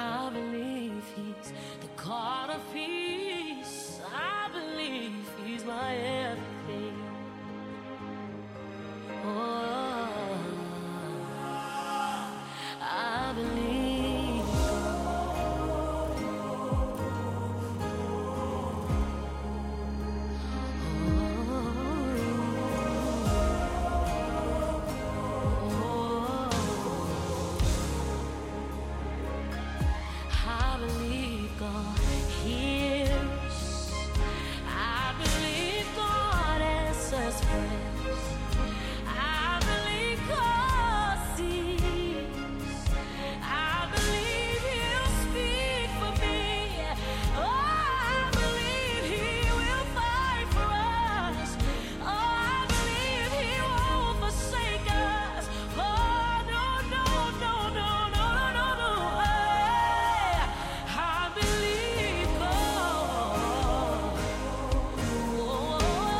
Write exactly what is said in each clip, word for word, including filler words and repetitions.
I believe he's the God of peace. I believe he's my everything. Oh, I believe God. Oh, I believe God hears. I believe God answers prayers. I believe God sees. I believe he'll speak for me. Oh, I believe he will fight for us. Oh, I believe he won't forsake us. Oh, no, no, no, no, no, no, no, no. Hey, I believe God. Oh,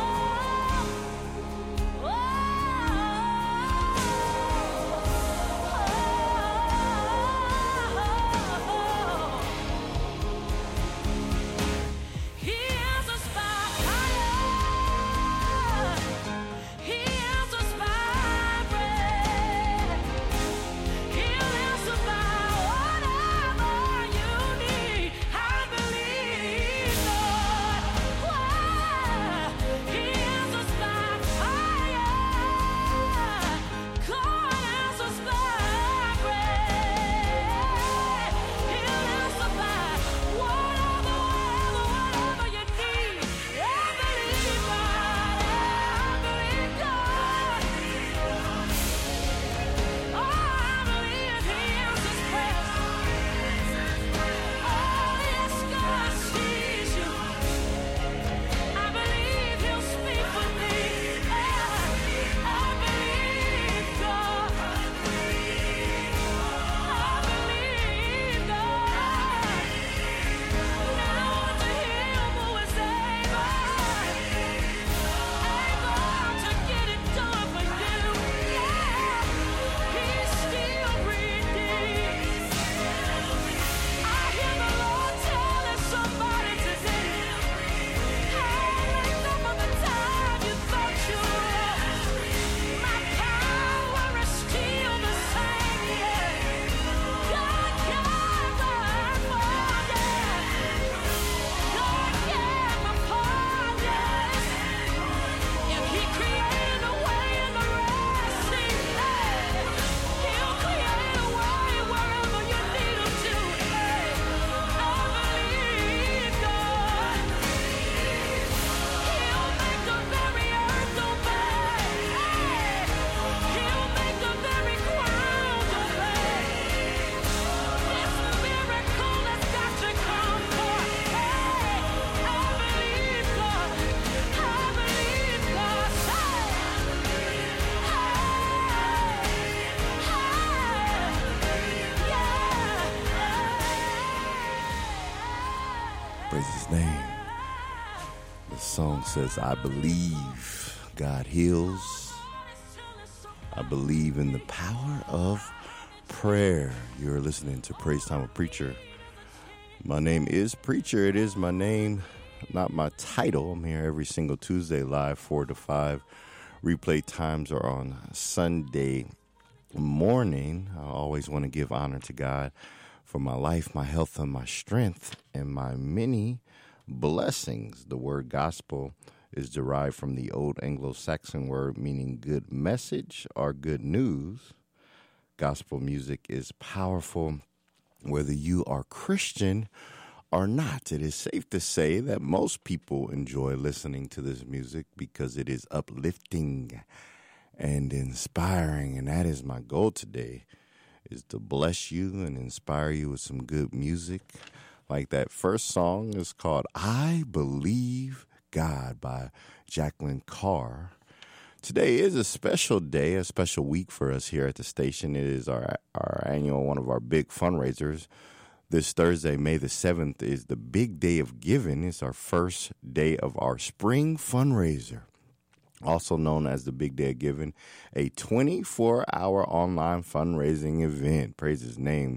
he answers by fire. He answers by breath. He'll answer by whatever you need. I believe God. Why? He answers by fire. God answers by breath. He'll answer by whatever, whatever, whatever you need. I believe God. I believe God. Oh, I believe he answers prayers. Oh, yes, God sees you. I believe he'll speak for me. I believe God. I believe God. Now unto him who is able, able to get it done for you. Yeah, he still redeems. I hear the Lord telling somebody today, hey, look up the time you thought you lost. My power is still the same, yeah. God can perform, yeah. God can perform, yes. If he created a way in the Red Sea, hey, he'll create a way wherever you need him to. Hey, I believe God. He'll make the very earth obey. Hey, he'll make the very ground obey. This miracle has got to come forth. Hey, I believe God. I believe God. Hey, hey, Praise his name. The song says, I believe God heals. I believe in the power of prayer. You're listening to Praise Time with Preacher. My name is Preacher. It is my name, not my title. I'm here every single Tuesday live, four to five. Replay times are on Sunday morning. I always want to give honor to God for my life, my health, and my strength, and my many blessings. The word gospel is derived from the Old Anglo-Saxon word meaning good message or good news. Gospel music is powerful whether you are Christian or not. It is safe to say that most people enjoy listening to this music because it is uplifting and inspiring, and that is my goal today, is to bless you and inspire you with some good music. Like that first song is called I Believe God by Jacqueline Carr. Today is a special day, a special week for us here at the station. It is our, our annual, one of our big fundraisers. This Thursday, May the seventh, is the big day of giving. It's our first day of our spring fundraiser, also known as the Big Day of Giving, a twenty-four hour online fundraising event. Praise his name.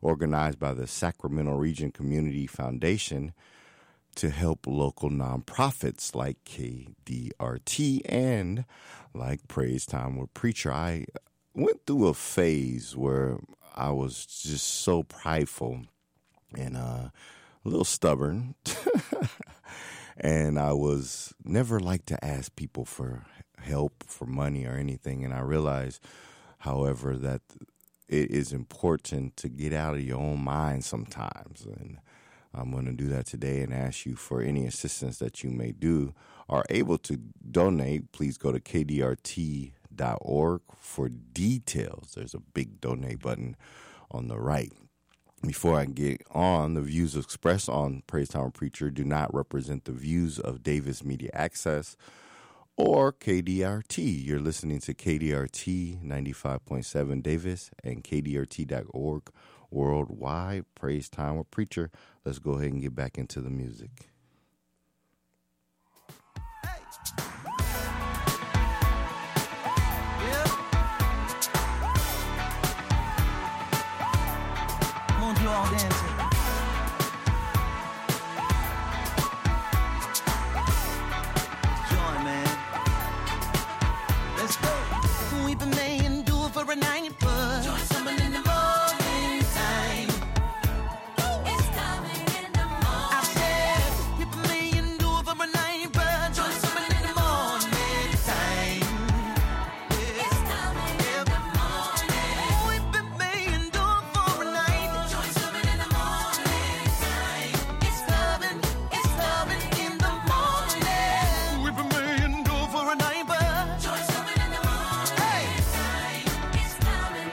organized by the Sacramento Region Community Foundation to help local nonprofits like K D R T and like Praise Time with Preacher. I went through a phase where I was just so prideful and uh, a little stubborn. And I was never like to ask people for help, for money or anything. And I realized, however, that it is important to get out of your own mind sometimes. And I'm going to do that today and ask you for any assistance that you may do or able to donate. Please go to K D R T dot org for details. There's a big donate button on the right. Before I get on, the views expressed on Praise Time Preacher do not represent the views of Davis Media Access or K D R T. You're listening to K D R T ninety-five point seven Davis and K D R T dot org worldwide. Praise Time with Preacher. Let's go ahead and get back into the music. You all dancing. Join, man. Let's go. We've been made do it for a night, but join someone in the morning time. It's coming in the morning. I said, we've been made do it for a night, but join someone in the morning time. It's coming in the morning. We've been made do it for a night. It's coming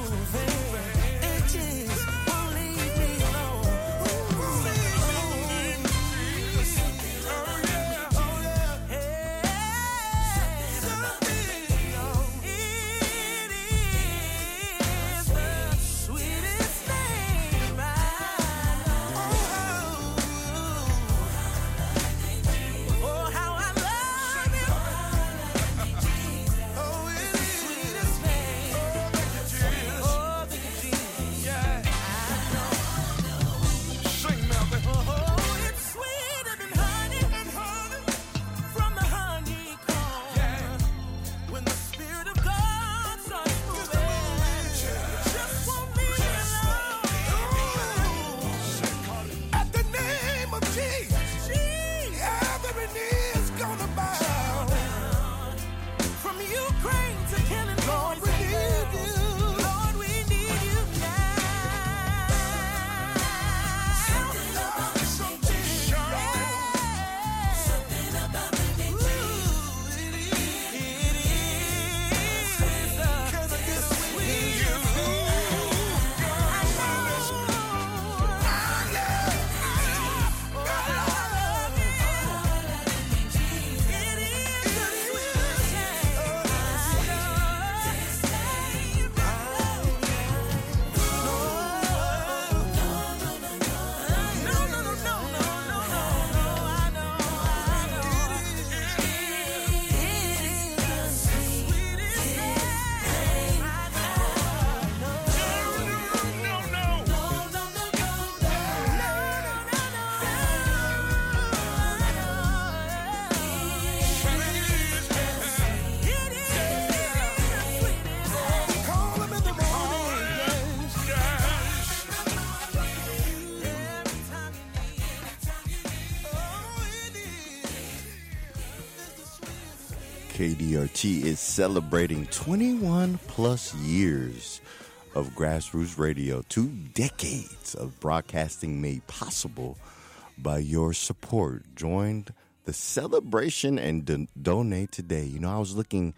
K D R T is celebrating twenty-one plus years of grassroots radio, two decades of broadcasting made possible by your support. Join the celebration and do- donate today. You know, I was looking,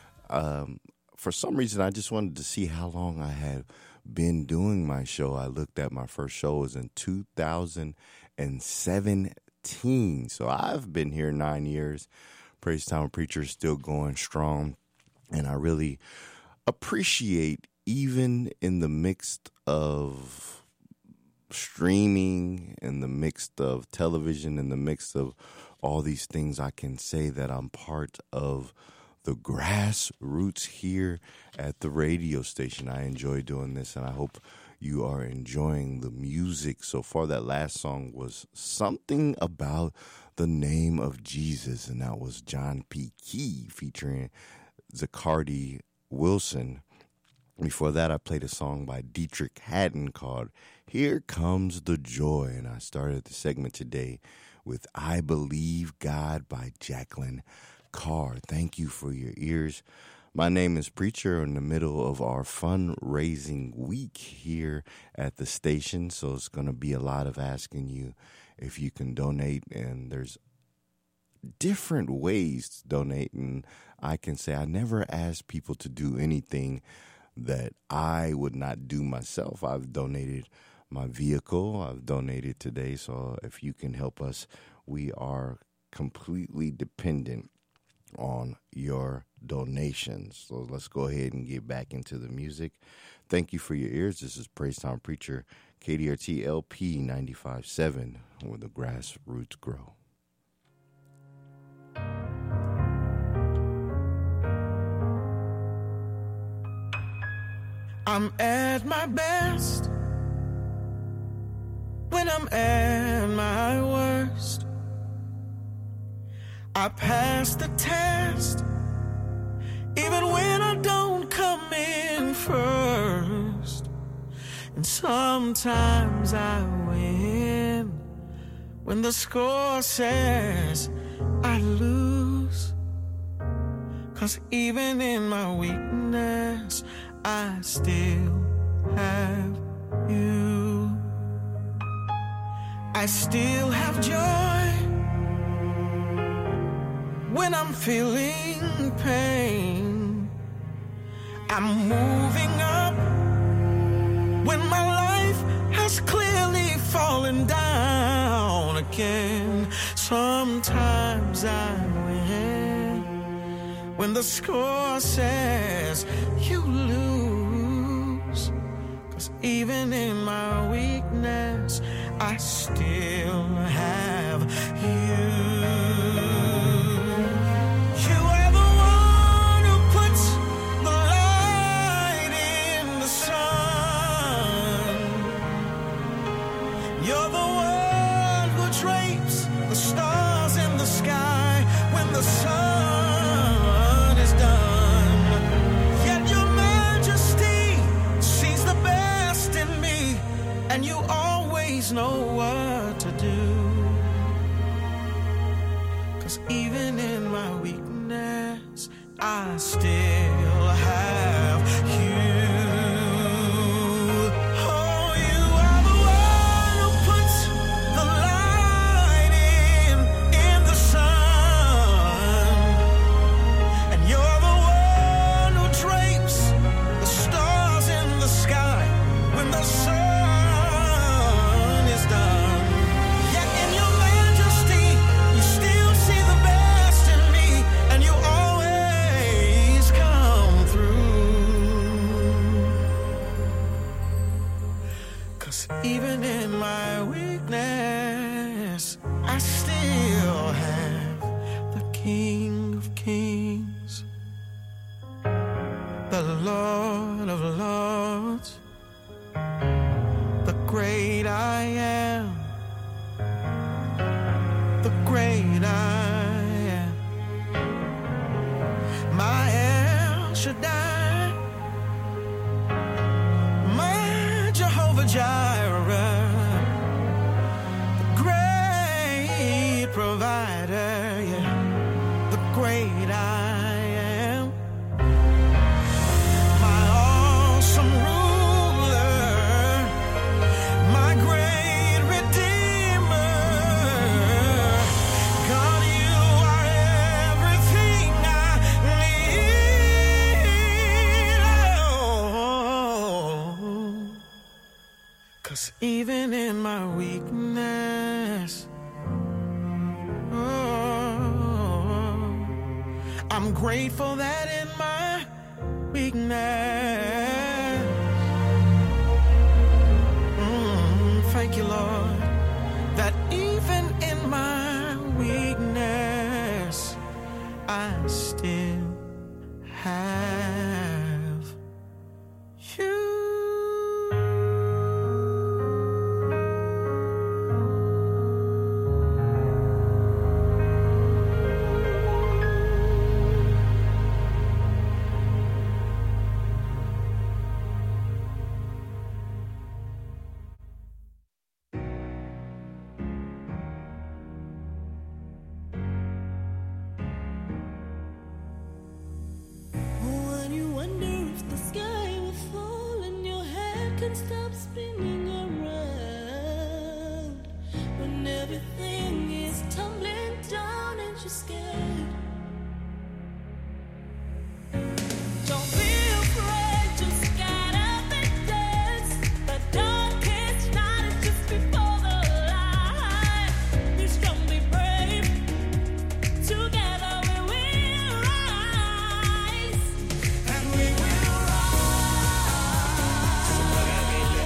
um, for some reason, I just wanted to see how long I had been doing my show. I looked at my first show was in two thousand seventeen. So I've been here nine years. Praise Time Preacher is still going strong. And I really appreciate, even in the midst of streaming, in the midst of television, in the midst of all these things, I can say that I'm part of the grassroots here at the radio station. I enjoy doing this, and I hope you are enjoying the music so far. That last song was Something About the Name of Jesus, and that was John P. Key featuring Zacardi Wilson. Before that, I played a song by Dietrich Haddon called Here Comes the Joy, and I started the segment today with I Believe God by Jacqueline Carr. Thank you for your ears. My name is Preacher, in the middle of our fundraising week here at the station, so it's going to be a lot of asking you if you can donate, and there's different ways to donate, and I can say I never ask people to do anything that I would not do myself. I've donated my vehicle, I've donated today, so if you can help us, we are completely dependent on your donations. So let's go ahead and get back into the music. Thank you for your ears. This is Praise Time Preacher, K D R T L P ninety-five point seven, where the grassroots grow. I'm at my best when I'm at my worst. I pass the test even when I don't come in first. And sometimes I win when the score says I lose. 'Cause even in my weakness, I still have you. I still have joy when I'm feeling pain. I'm moving up was clearly falling down again. Sometimes I win when the score says you lose. 'Cause even in my weakness, I still have you. You are the one who puts the light in the sun. You're the one who drapes the stars in the sky when the sun is done. Yet your majesty sees the best in me, and you always know what to do. 'Cause even in my weakness, I still have you. Oh, you are the one who puts the light in, in the sun. And you're the one who drapes the stars in the sky when the sun is done. Yet in your majesty, you still see the best in me, and you always come through. 'Cause even in my weakness, I still have the King of Kings, the Lord of Lords, the great I am, the great I am, my El Shaddai, my Jehovah Jireh, the great provider, yeah, the great I am, my awesome ruler, my great redeemer. God, you are everything I need. Oh, 'cause even in my weakness, oh, I'm grateful that in my weakness, mm, thank you, Lord, that even in my weakness, I still have you. When you wonder if the sky will fall and your head can stop spinning around, when everything is tumbling down and you're scared, don't be afraid, just get up and dance. The darkest night is just before the light. Be strong, be brave. Together we will rise, and we will rise.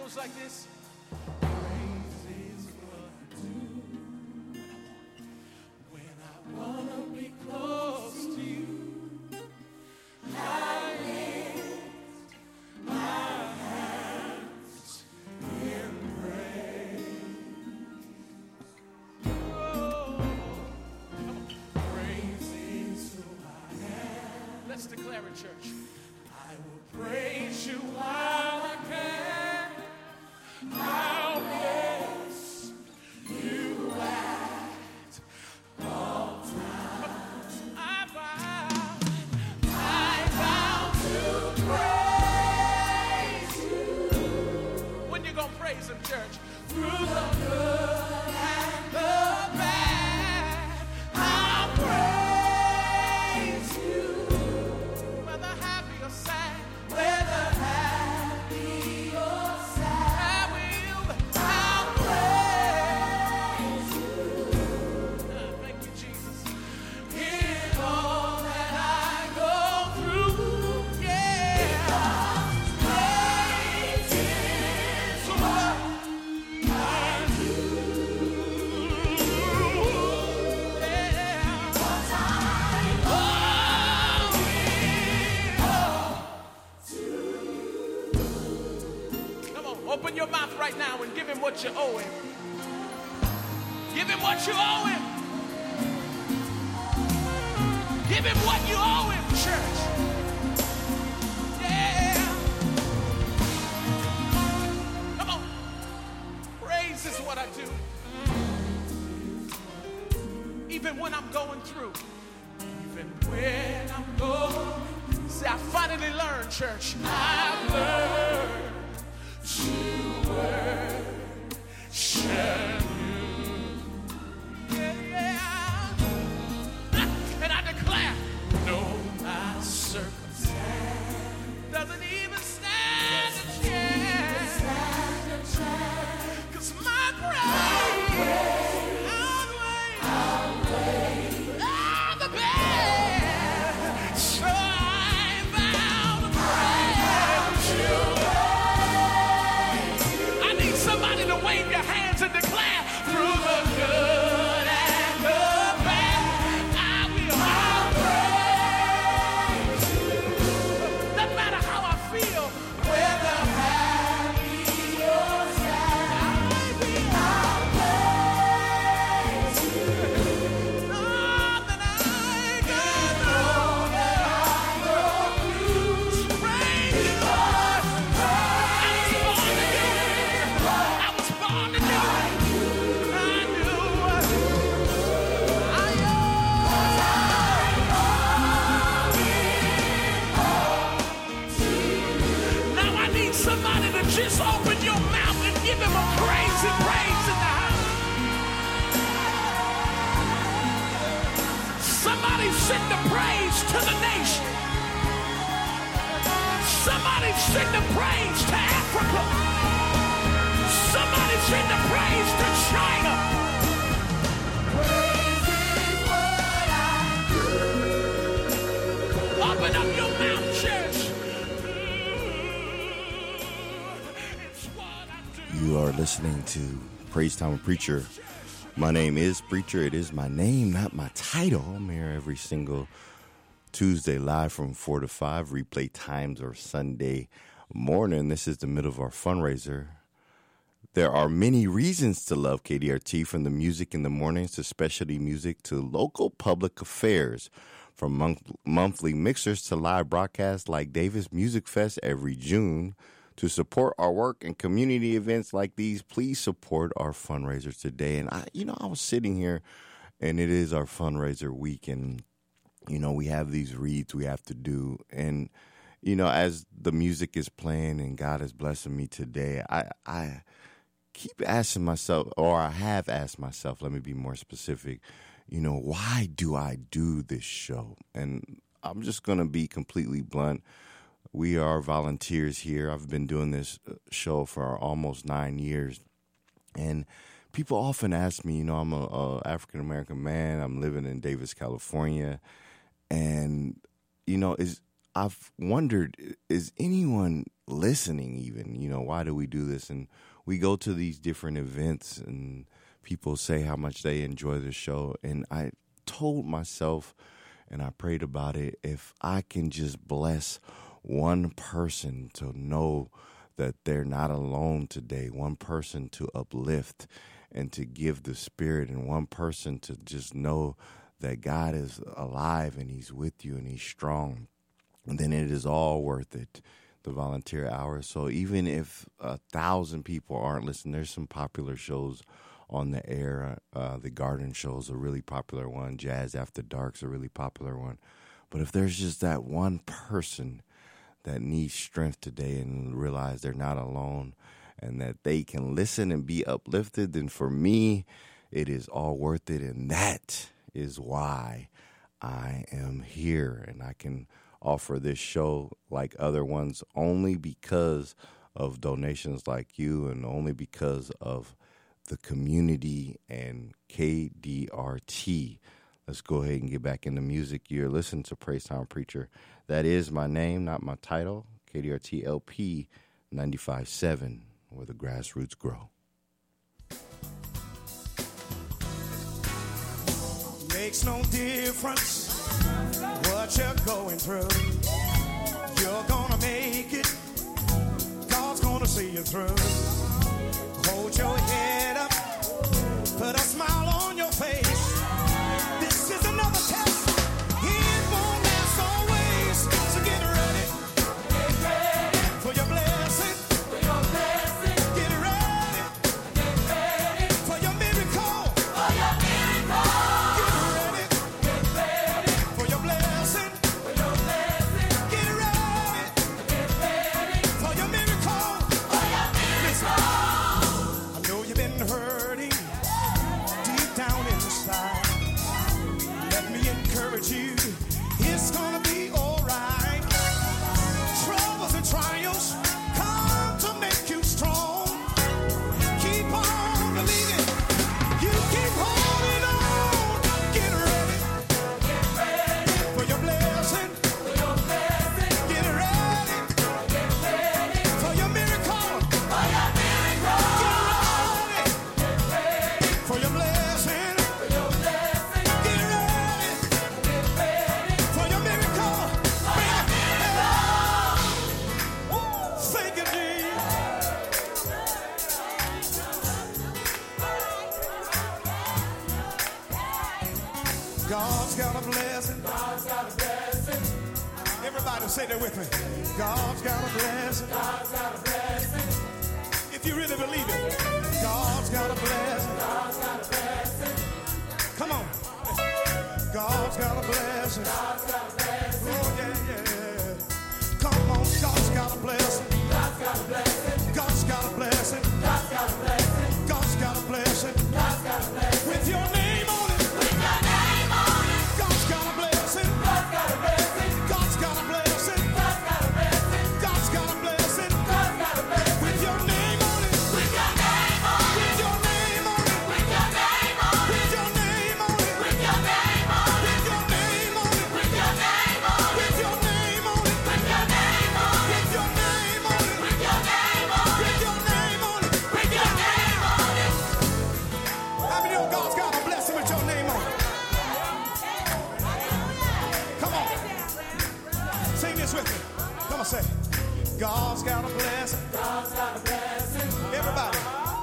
goes like this. Praise is what I do when I wanna be close to you. I lift my hands in praise. Oh, come on. Praise is who I am. Let's declare it, church. I will praise you while I can. I'll bless you at all times. I vow, I vow to praise you. When you gonna praise him, church? Through the good and the bad, I'll praise you. Whether happy or sad, whether happy or sad, I will, I'll praise you. Ah, thank you, Jesus. In all that I go through, yeah. Praise is what I do. Yeah. 'Cause I owe it all to you. Come on, open your mouth right now and give him what you owe him. Give him what you owe him. Give him what you owe him, church. Yeah. Come on. Praise is what I do. Even when I'm going through. Even when I'm going. See, I finally learned, church. I've learned to worship you. Yeah, yeah. And I declare, no, my circumstance doesn't even stand a chance. 'Cause my praise outweighs all the bad. So I vow to praise you. I need somebody to wave your hands and declare, through the good and the bad, I will I'll praise you. Doesn't matter how I feel, whether happy or sad, I will I'll praise you. All that I got, all that I go through, praise you, Lord. I was born to do it. I was born to do it. I knew what I owe. Now I need somebody to just open your mouth and give him a crazy praise in the house. Somebody send the praise to the nation. Somebody send the praise to Africa. Somebody send the praise to China. Praise is what I do. Open up your mouth, church. It's what I do. You are listening to Praise Time with Preacher. My name is Preacher. It is my name, not my title. I'm here every single Tuesday live from four to five. Replay times are Sunday morning. This is the middle of our fundraiser. There are many reasons to love K D R T, from the music in the mornings to specialty music to local public affairs, from month- monthly mixers to live broadcasts like Davis Music Fest every June. To support our work and community events like these, please support our fundraisers today. And I, you know, I was sitting here, and it is our fundraiser week, and you know, we have these reads we have to do, and you know, as the music is playing and God is blessing me today, I, I keep asking myself, or I have asked myself, let me be more specific, you know, why do I do this show? And I'm just going to be completely blunt. We are volunteers here. I've been doing this show for almost nine years. And people often ask me, you know, I'm a, a African-American man. I'm living in Davis, California. And, you know, is I've wondered, is anyone listening even. You know, why do we do this? And we go to these different events and people say how much they enjoy the show. And I told myself, and I prayed about it, if I can just bless one person to know that they're not alone today, one person to uplift and to give the Spirit, and one person to just know that God is alive and he's with you and he's strong, and then it is all worth it, the volunteer hours. So even if a thousand people aren't listening, there's some popular shows on the air. Uh, the Garden Show's a really popular one. Jazz After Dark's a really popular one. But if there's just that one person that needs strength today and realize they're not alone and that they can listen and be uplifted, then for me, it is all worth it. And that is why I am here. And I can offer this show like other ones only because of donations like you, and only because of the community and K D R T. Let's go ahead and get back into music. You're listening to Praise Time Preacher. That is my name, not my title. K D R T L P ninety-five point seven, where the grassroots grow. Makes no difference what you're going through. You're gonna make it. God's gonna see you through. Hold your head up. Put a smile on your face. This is another test. It won't last always. So get ready. Get ready for your blessing. For your blessing. Get ready. Get ready for your miracle. For your miracle. Get ready. Get ready for your blessing. For your blessing. Get ready. Get ready for your miracle. For your miracle. Listen, I know you've been hurting deep down inside. Let me encourage you, it's gonna be alright. Troubles and trials come to make you strong. Keep on believing, you keep holding on. Get ready, get ready for your blessing, for your blessing. Get ready, get ready for your miracle, for your miracle. Get ready, get ready for your blessing, for your blessing. Get ready, get ready for your miracle, for your miracle. Thank you, Jesus. God's got a blessing. God's got a blessing. Everybody say that with me. God's got a blessing. God's got a blessing. If you really believe it, God's got a blessing. God's got a blessing. Come on. God's got a blessing. God's got a blessing. Oh, yeah, yeah. Come on. God's got a blessing. God's got a blessing. God's got a blessing. God's got a blessing. God's got a blessing. God's got a blessing. With your name on it. With your name on it. God's got a blessing. God's got a blessing. God's got a blessing. God's got a blessing. God's got a blessing. God's got a blessing. With your name on it. With your name on it. With your name on it. With your name on it. With your name on it. With your name on it. With your name on it. With your name on it. With your name on it. With your name on it. With your name on it. With your name on it. With your name on it. With your name on it. How many of God's got a blessing with your name on it? Come on. Sing this with me. Come on, say. God's got a blessing. God's got a blessing. Everybody.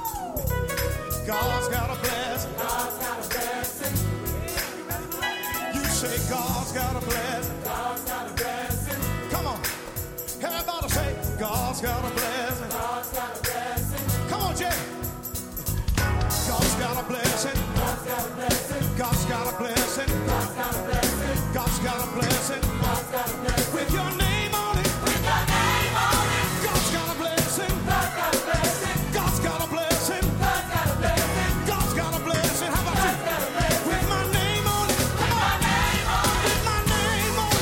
God's got a blessing. God's got a blessing. You say God's got a blessing. God's got a blessing. Come on. Everybody say God's got a blessing. God's got a blessing. Come on, Jay. God's got a blessing. God's got a blessing. God's got a blessing. God's got a blessing. God's got a blessing. God's got a blessing. With your name on it. With your name on it. God's got a blessing. God's got a blessing. God's got a blessing. God's got a blessing. God's got a blessing. How about you? With my name on it. With my name on it. With my name on it.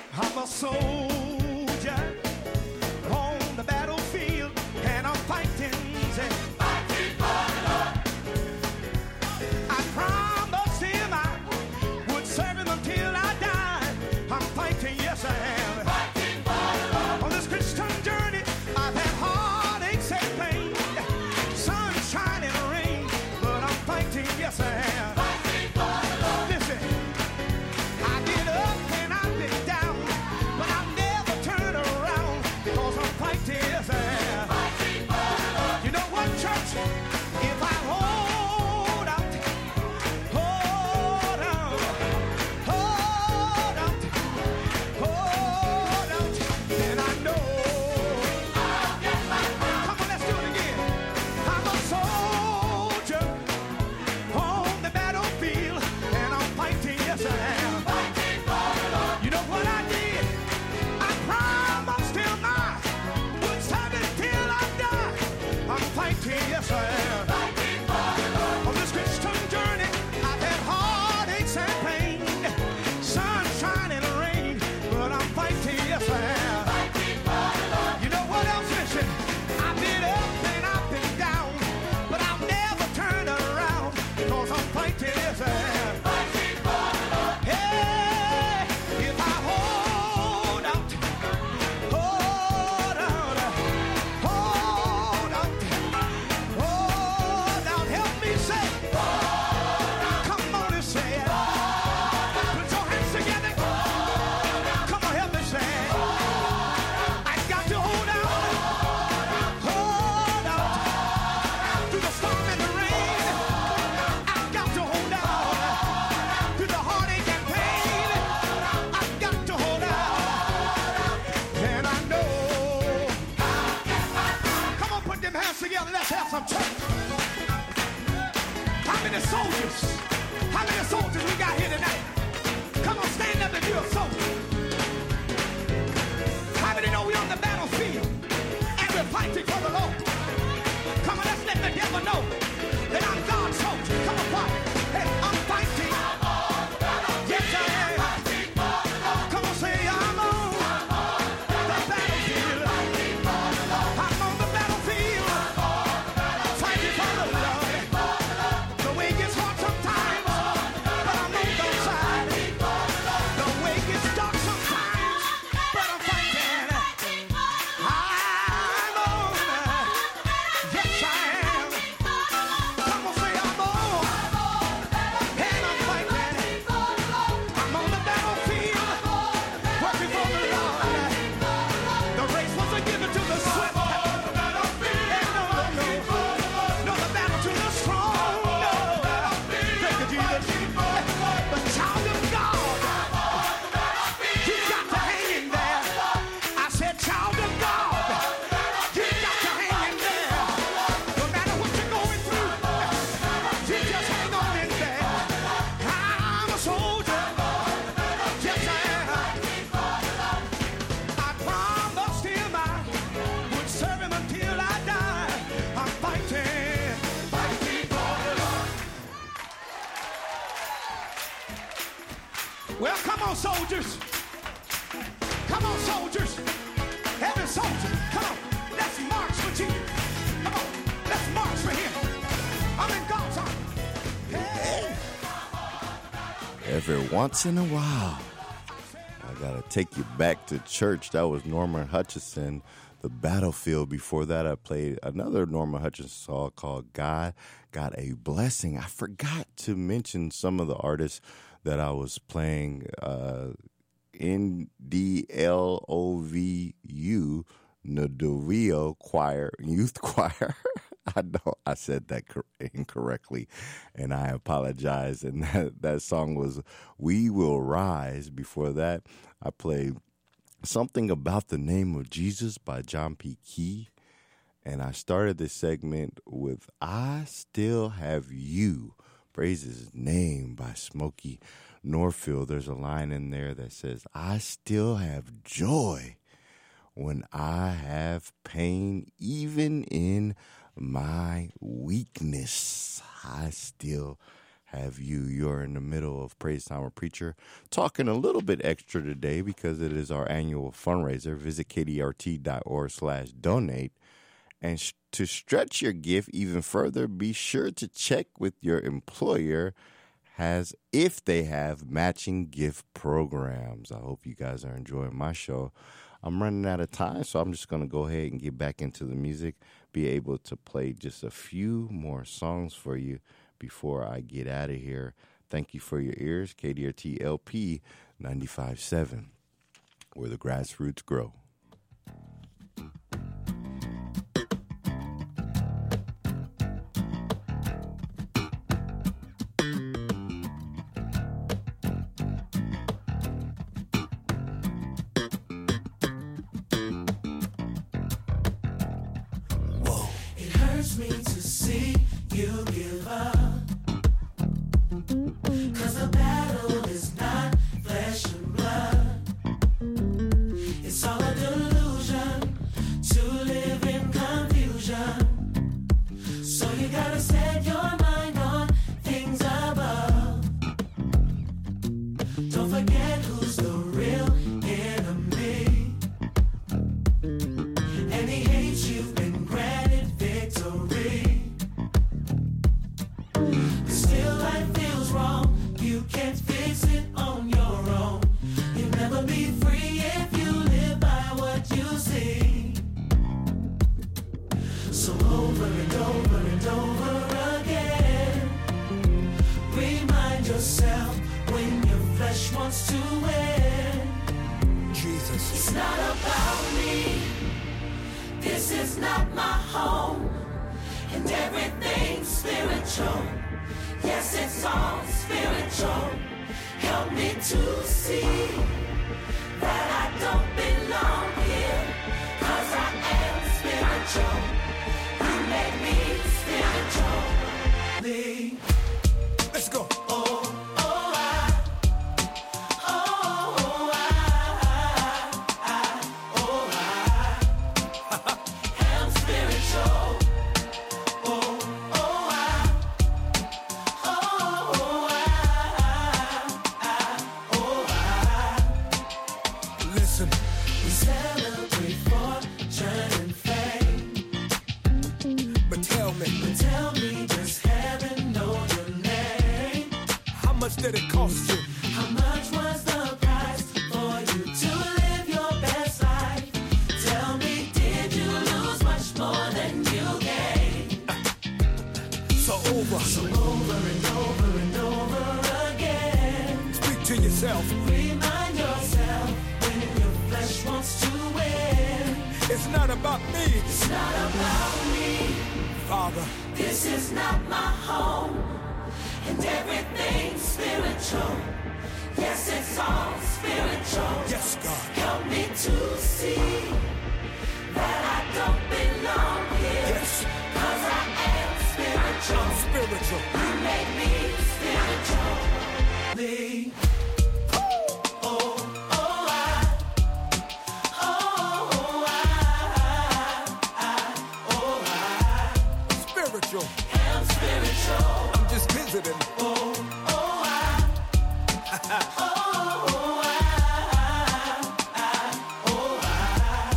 I'm a soldier on the battlefield, and I'm fighting. Say, fighting for the Lord. I promised him I would serve him until I died. I'm fighting, yes I am. Fighting for the Lord. On this Christian journey, I've had heartaches and pain, sunshine and rain, but I'm fighting, yes I am. Fighting for the Lord. Listen, I get up and I've been down, but I'll never turn around because I'm fighting, yes I am. Fighting for the Lord. You know what, church? If I hold out, hold out, hold out, hold out, then I know I'll get my crown. Come on, let's do it again. I'm a soldier on the battlefield, and I'm fighting, yes I am. Fighting for the Lord. You know what I did? I promised him I would serve him till I die. I'm fighting, yes I am. Fighting for the Lord. On this Christian journey, I've had heartaches and pain, sunshine and rain, but I'm fighting, yes I am. Fighting for the Lord. You know what else, listen? I've been up and I've been down, but I'll never turn around because I'm fighting, yes I am. Fighting for the Lord. Hey, if I hold out, hold out, hold out, hold out, help me say, come on and say it. Put your hands together. Come on, help me say it. I got to hold out, hold out, through the storm and the rain. I've got to hold out, through the heartache and pain. I've got to hold out, and I know. Come on, put them hands together. Let's have some church. How many soldiers? How many soldiers we got here tonight? Come on, stand up if you're a soldier. How many know we're on the battlefield and we're fighting for the Lord? Come on, let's let the devil know that I'm God's soldier. Come on, fight. Hey, I'm fighting. Yes, I am. Come on, say I'm on the battlefield. I'm on the battlefield, fighting for the Lord. The way gets hard sometimes, but I'm on the side. The way gets dark sometimes, but I'm fighting. I'm on. Yes, I am. Come on, say I'm on. And I'm fighting. I'm on the battlefield, working for the Lord. The race wasn't given to the swift. And no, no, no. No, the battle to the strong. No. Thank you, Jesus. The child of God, you got to hang in there. I said, child of God, you got to hang in there. No matter what you're going through, you just hang on in there. I'm a soldier. Yes, I am. I promised him I would serve him until I die. I'm fighting, fighting for the Lord. Well, come on, soldiers. Come on, soldiers. Every soldier, come on. Let's march for Jesus. Come on, let's march for him. I'm in God's army. Hey. Every once in a while, I gotta take you back to church. That was Norman Hutchinson, The Battlefield. Before that, I played another Norman Hutchinson song called God Got a Blessing. I forgot to mention some of the artists that I was playing. Uh, N D L O V U, Nadovio Choir, Youth Choir. I know I said that cor- incorrectly, and I apologize. And that, that song was We Will Rise. Before that, I played Something About the Name of Jesus by John P. Key. And I started this segment with I Still Have You, Praise His Name by Smokey Norfield. There's a line in there that says, I still have joy when I have pain, even in my weakness. I still have you. You're in the middle of Praise Time with Preacher, talking a little bit extra today because it is our annual fundraiser. Visit k d r t dot org slash donate. And sh- to stretch your gift even further, be sure to check with your employer has if they have matching gift programs. I hope you guys are enjoying my show. I'm running out of time, so I'm just going to go ahead and get back into the music, be able to play just a few more songs for you before I get out of here. Thank you for your ears. K D R T L P ninety-five point seven, where the grassroots grow. It hurts me to see you give up. 'Cause the battle is not flesh and blood. It's all a delusion to live in confusion. So you gotta set your mind on things above. Don't forget who's the real enemy. And he hates you've been granted victory. But still life feels wrong. You can't fix it on your own. You'll never be free if you live by what you see. So over and over and over again, remind yourself when your flesh wants to win. Jesus. It's not about me. This is not my home. And everything's spiritual. Yes, it's all spiritual. Help me to see that I don't belong here. 'Cause I am spiritual. You made me spiritual. Let's go. Oh, oh, I. Oh, oh, I. I, oh, I. am spiritual. Oh, oh, I. Oh, I. Oh, I. Listen. We celebrate fortune and fame. But tell me. But tell me, does heaven know your name? How much did it cost you? How much was the price for you to live your best life? Tell me, did you lose much more than you gained? So over. So over and over and over again. Speak to yourself. Remind yourself when your flesh wants to win. It's not about me. It's not about me. Father. This is not my home. And everything's spiritual. Yes, it's all spiritual. Yes, God. Help me to see that I don't belong here. Yes. 'Cause I am spiritual. I'm spiritual. You made me spiritual. Me. Oh, oh, I. Oh, I. I, oh, I. Spiritual. Am spiritual. I'm just visiting. Oh, oh, I. Oh, I. I, oh, I.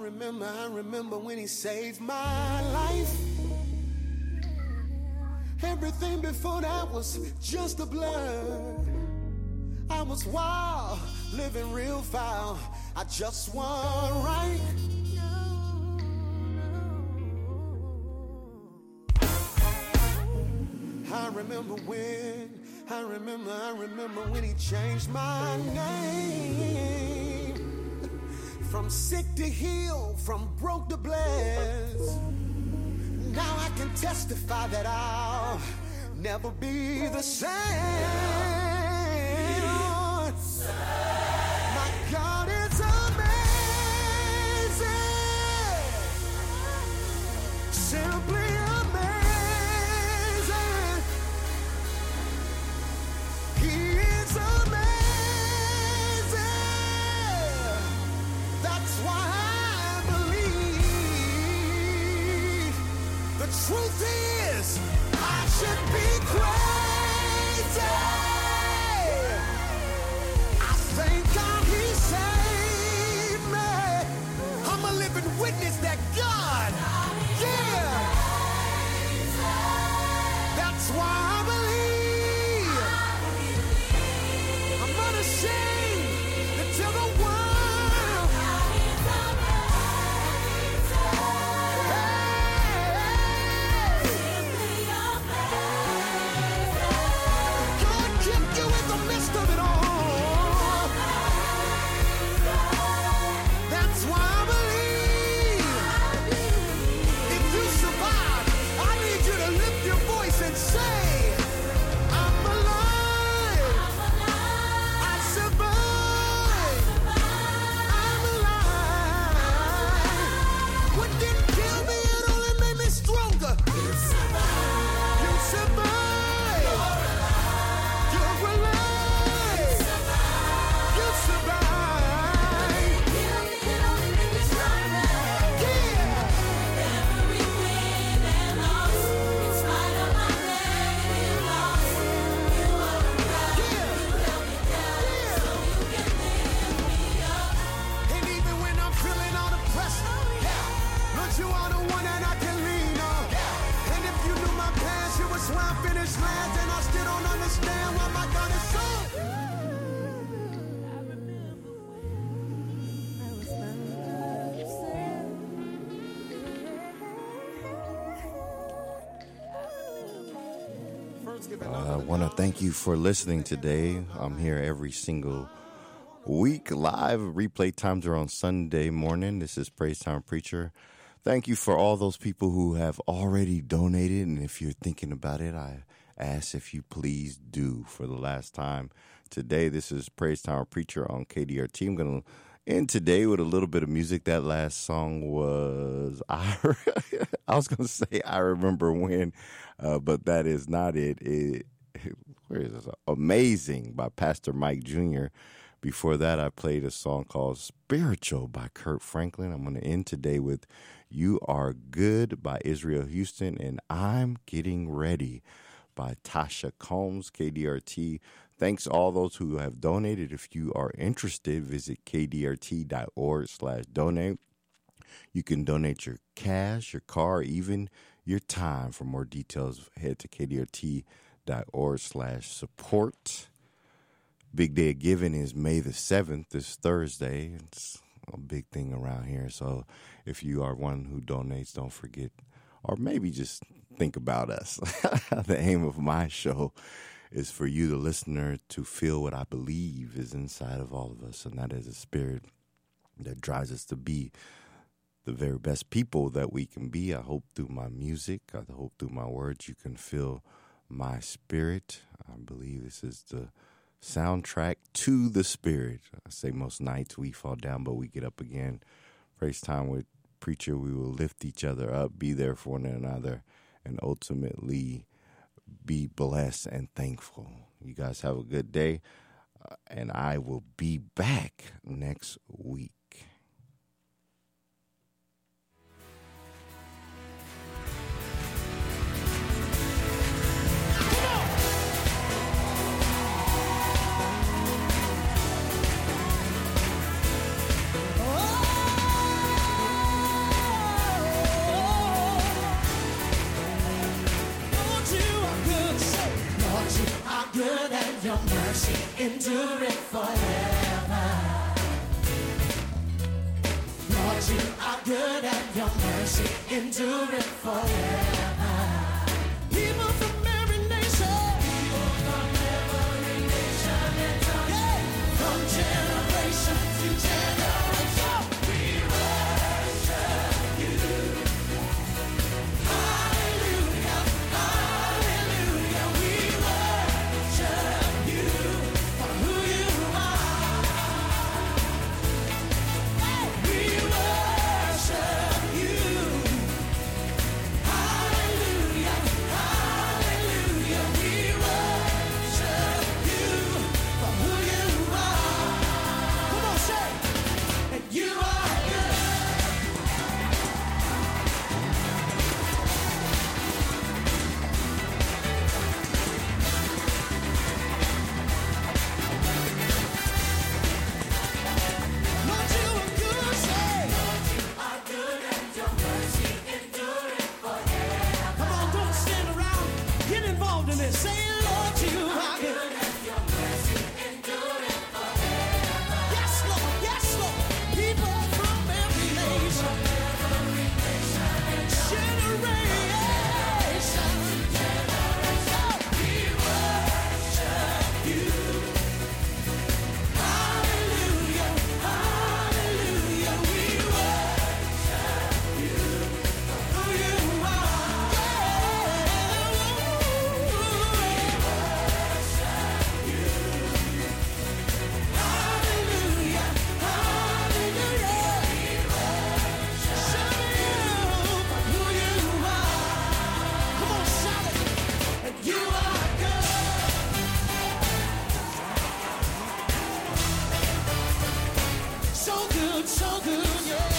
remember, I remember when he saved my life. Everything before that was just a blur. I was wild, living real foul. I just want right. I remember when, I remember, I remember when he changed my name. From sick to heal, from broke to blessed. Now I can testify that I'll never be the same. My God is amazing. Simply amazing. He is amazing. That's why I believe. The truth is, I should be crazy. I thank God he saved me. I'm a living witness that God, yeah. That's why I believe. I'm unashamed to tell the world. God kept you in the midst of it all. That's why I believe. If you survive, I need you to lift your voice and say, I'm alive. I survived. I'm alive. What didn't kill me, it only made me stronger. You survived. You survived. You're alive. You survived. Yeah. And even when I'm feeling all the pressure, Lord, you are the one that I can lean on. And if you knew my past, you would swear I finished last, and I still don't understand why my God is so. I want to thank you for listening today. I'm here every single week live. Replay times are on Sunday morning. This is Praise Time Preacher. Thank you for all those people who have already donated. And if you're thinking about it, I ask if you please do for the last time today. This is Praise Time Preacher on K D R T. I'm going to end today with a little bit of music. That last song was, I, I was going to say I Remember When, uh, but that is not it. It where is this? Amazing by Pastor Mike Junior Before that, I played a song called Spiritual by Kurt Franklin. I'm going to end today with You Are Good by Israel Houston and I'm Getting Ready by Tasha Combs, K D R T. Thanks to all those who have donated. If you are interested, visit kdrt.org slash donate. You can donate your cash, your car, even your time. For more details, head to kdrt.org slash support. Big Day of Giving is May the seventh, this Thursday. It's a big thing around here. So if you are one who donates, don't forget, or maybe just think about us. The aim of my show is for you, the listener, to feel what I believe is inside of all of us, and that is a spirit that drives us to be the very best people that we can be. I hope through my music, I hope through my words, you can feel my spirit. I believe this is the soundtrack to the spirit. I say most nights we fall down, but we get up again. Praise Time with Preacher. We will lift each other up, be there for one another, and ultimately be blessed and thankful. You guys have a good day, uh, and I will be back next week. Oh! good and your mercy endureth forever. Lord, you are good and your mercy endureth forever. People from every nation, people from every nation and tongue, yeah. From generation to generation, we worship you. Hallelujah, hallelujah, we worship you for who you are. We worship you. Hallelujah, hallelujah, we worship you for who you are. Come on, say, and you are good. Lord, you are good, say. Are good and your mercy endureth forever. Come on, don't stand around. Get involved in this. Say, Lord, you are good. And your mercy endureth forever. Yes, Lord, yes, Lord. People from every nation, generation, we worship you. Hallelujah, hallelujah, we worship you for who you are. Hallelujah, hallelujah, we worship you for who you are. Come on, shout it. And you are good. So good, so good, yeah.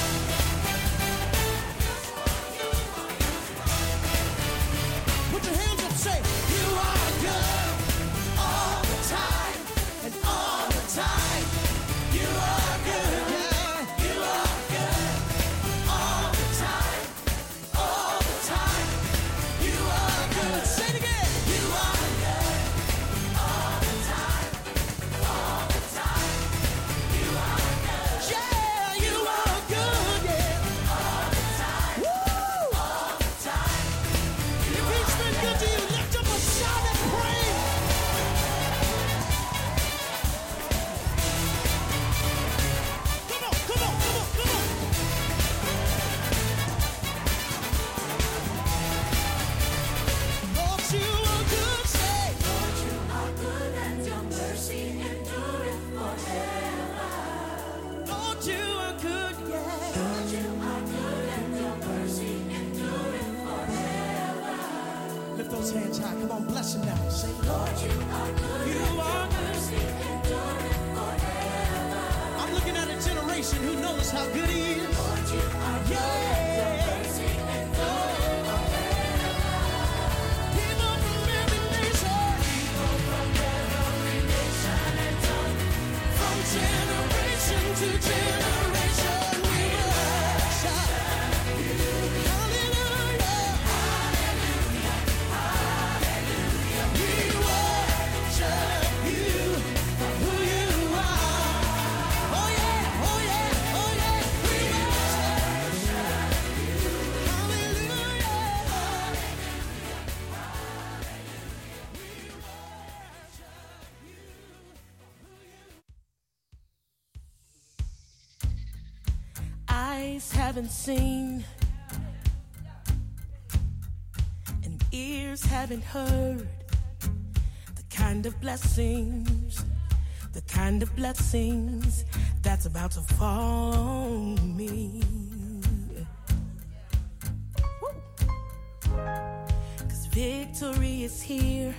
Put your hands up, say, you are good all the time, and all the time. You are good, yeah. You are good all the time, all the time. You are good. Say it again. You are good all the time, all the time. You are good. Yeah, you are good, yeah. All the time. Woo! All the time. If he's been good to you, lift up a shout and praise. Come on, come on, come on, come on. Lord, you are good, say. Lord, you are good and your mercy endureth forever. Lord, you are good, yeah. Lord, you are good and your mercy endureth forever. Lift those hands high. Come on, bless him now. Say, Lord, you are good You and are your good. mercy endureth forever. I'm looking at a generation who knows how good he is. Lord, you are good and your mercy endureth forever. People from every nation, People from every nation and tongue, from generation to generation, we worship you. Hallelujah, hallelujah, hallelujah. We worship you for who you are. Oh yeah, oh yeah, oh yeah. We worship you. Hallelujah, eyes haven't seen, and ears haven't heard the kind of blessings, the kind of blessings that's about to fall on me. Woo. 'Cause victory is here.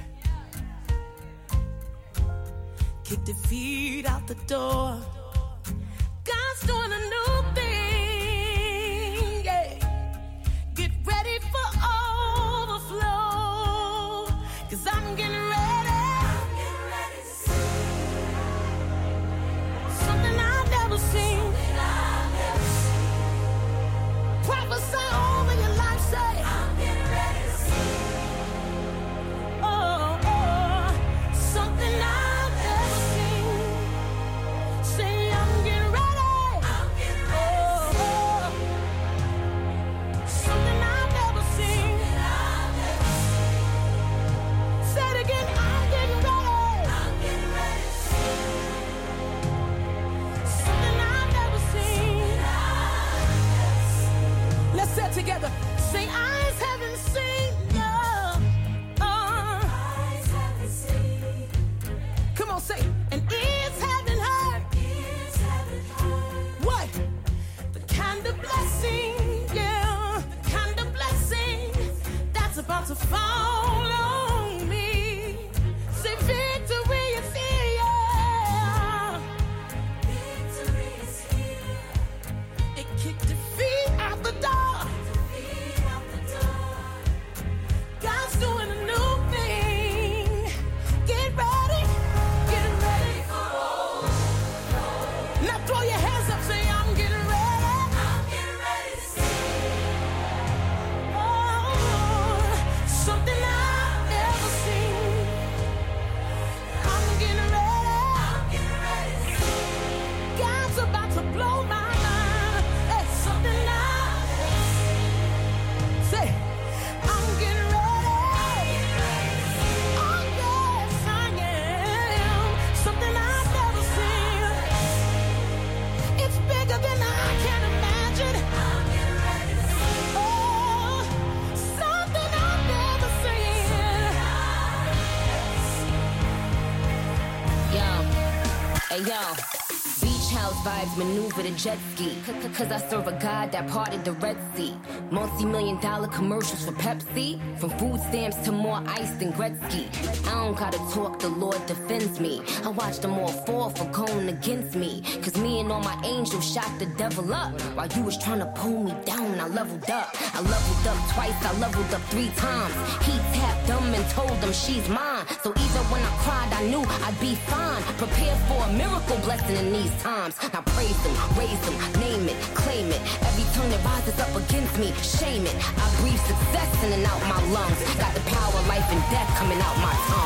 Kick defeat out the door. God's doing a new thing, yeah. Get ready for overflow, 'cause I'm getting ready. I'm getting ready to see Something I've never seen. something I've never seen. Prophesy over your life, say, I'm getting ready to see oh, oh. Hey yo, beach house vibes maneuver the jet ski. Cause I serve a God that parted the Red Sea. Multi-million dollar commercials for Pepsi. From food stamps to more ice than Gretzky. I don't gotta talk, the Lord defends me. I watch them all fall for going against me. Cause me and all my angels shot the devil up. While you was trying to pull me down, I leveled up. I leveled up twice, I leveled up three times. He tapped them and told them she's mine. So even when I cried, I knew I'd be fine. Prepared for a miracle blessing in these times. Now praise him, raise him, name it, claim it. Every tongue that rises up against me, shame it. I breathe success in and out my lungs. Got the power, life and death coming out my tongue.